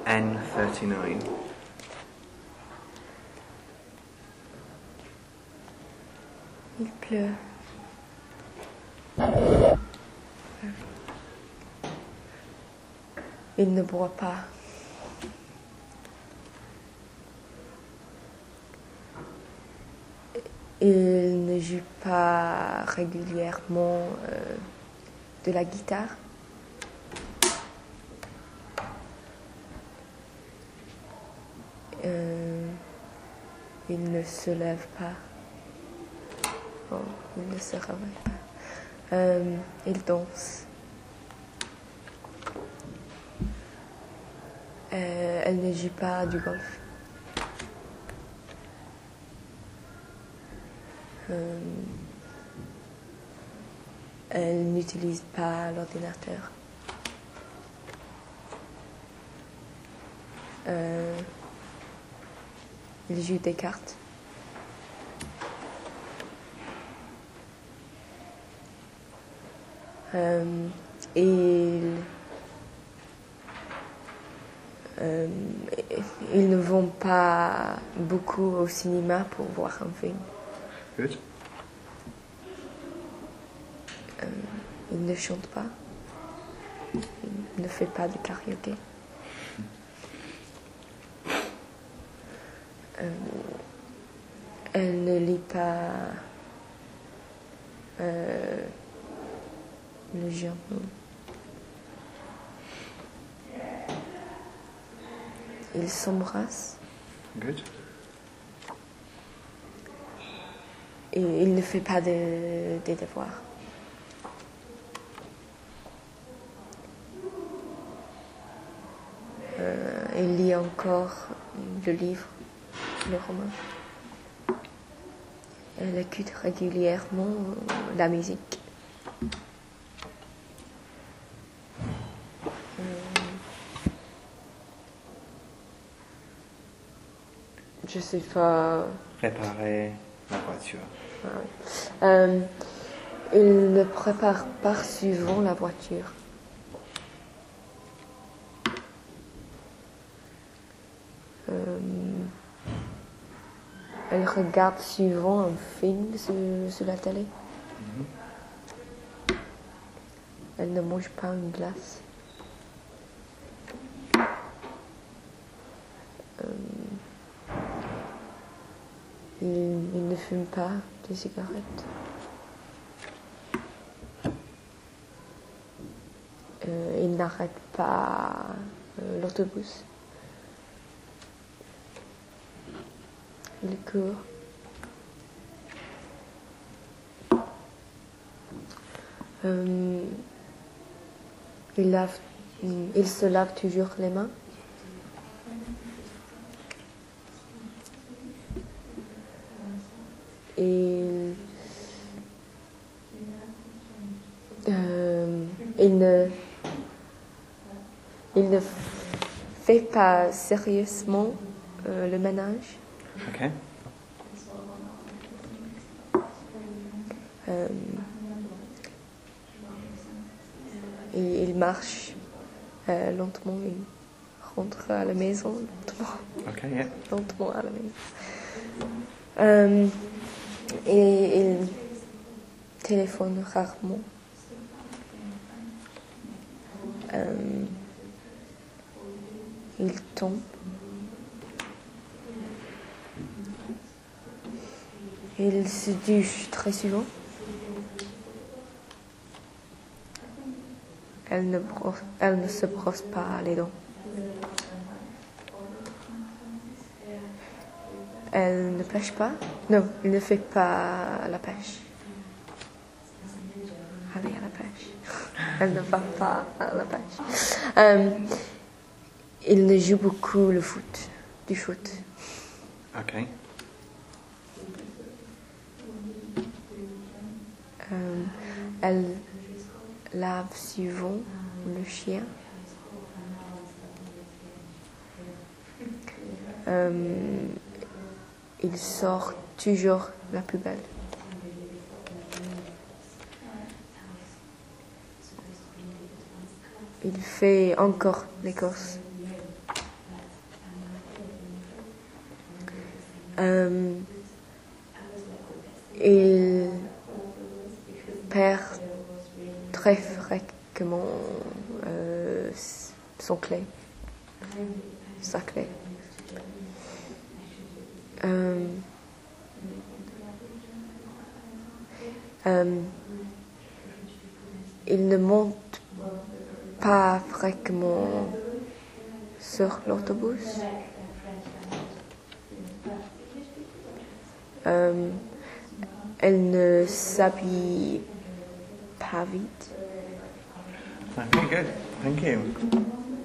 N39. Il pleut. Il ne boit pas. Il ne joue pas régulièrement de la guitare. Il ne se lève pas. Oh, il ne se réveille pas. Il danse. Elle ne joue pas du golf. Elle n'utilise pas l'ordinateur. Il joue des cartes. Ils ne vont pas beaucoup au cinéma pour voir un film. Good. Il ne chante pas. Il ne fait pas de karaoké. Elle ne lit pas le journal. Il s'embrasse. Good. Et il ne fait pas des devoirs. Il lit encore le livre, le roman. Elle écoute régulièrement la musique. Je sais pas. Préparer la voiture. Il ne prépare pas souvent la voiture. Elle regarde souvent un film sur la télé. Elle ne mange pas une glace. Il ne fume pas de cigarettes. Il n'arrête pas l'autobus. Il court. Il se lave toujours les mains. Il ne fait pas sérieusement le ménage. Okay. Et il marche lentement. Il rentre à la maison lentement. Okay, yeah. Lentement à la maison. Et il téléphone rarement. Il tombe. Il se douche très souvent. Elle ne se brosse pas les dents. Elle ne pêche pas. Non, il ne fait pas la pêche. Aller à la pêche. Elle ne va pas à la pêche. Il ne joue beaucoup du foot. Okay. Elle lave souvent le chien. Il sort toujours la poubelle. Il fait encore les courses. Il perd très fréquemment sa clé. Il ne monte pas fréquemment sur l'autobus. Elle ne s'habille pas vite. Okay, good. Thank you.